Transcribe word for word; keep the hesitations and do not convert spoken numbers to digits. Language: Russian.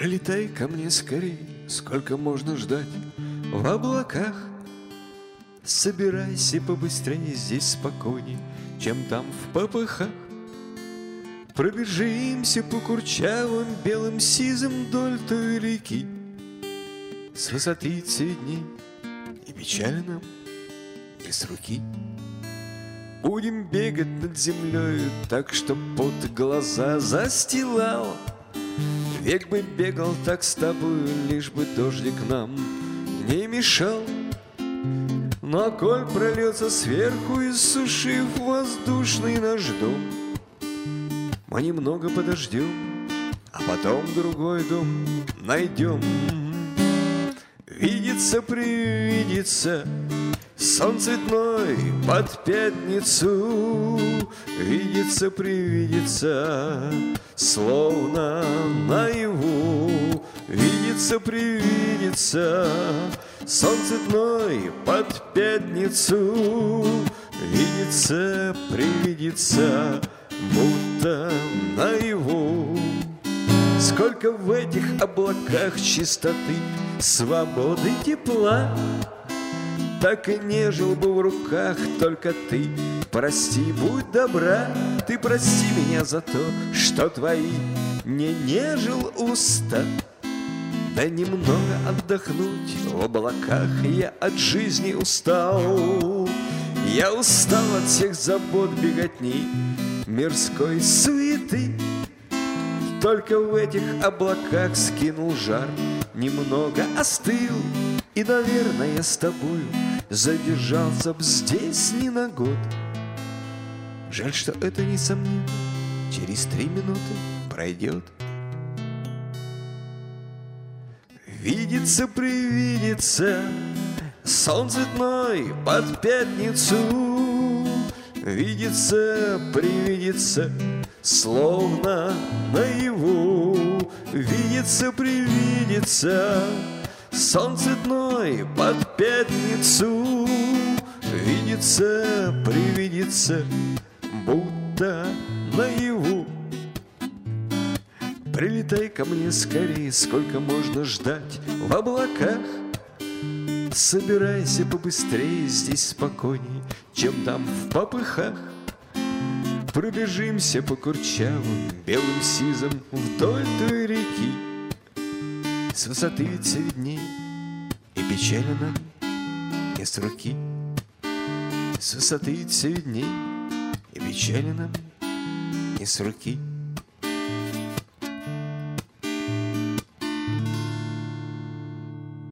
Прилетай ко мне скорей, сколько можно ждать в облаках. Собирайся побыстрее, здесь спокойней, чем там в попыхах. Пробежимся по курчавым белым сизым вдоль той реки. С высоты цветни и печали нам не с руки. Будем бегать над землею так, что пот глаза застилал. Век бы бегал так с тобою, лишь бы дождик нам не мешал. Но коль прольется сверху, иссушив воздушный наш дом, мы немного подождем, а потом другой дом найдем. Видится, привидится сон цветной под пятницу. Видится, привидится, словно наяву. Видится, привидится сон цветной под пятницу. Видится, привидится, будто наяву. Сколько в этих облаках чистоты, свободы, тепла. Так и не жил бы в руках только ты. Прости, будь добра, ты прости меня за то, что твои не нежил уста. Да немного отдохнуть в облаках, я от жизни устал. Я устал от всех забот, беготни, мирской суеты. Только в этих облаках скинул жар, немного остыл. И, наверное, с тобою задержался б здесь не на год. Жаль, что это, несомненно, через три минуты пройдет. Видится, привидится сон цветной под пятницу. Видится, привидится, словно наяву. Видится, привидится сон цветной под пятницу. Видится, привидится, будто наяву. Прилетай ко мне скорее, сколько можно ждать в облаках. Собирайся побыстрее, здесь спокойней, чем там в попыхах. Пробежимся по курчавым белым сизам вдоль той реки. С высоты ведь все видней, и печали нам не с руки. С высоты ведь все видней, и печали нам не с руки.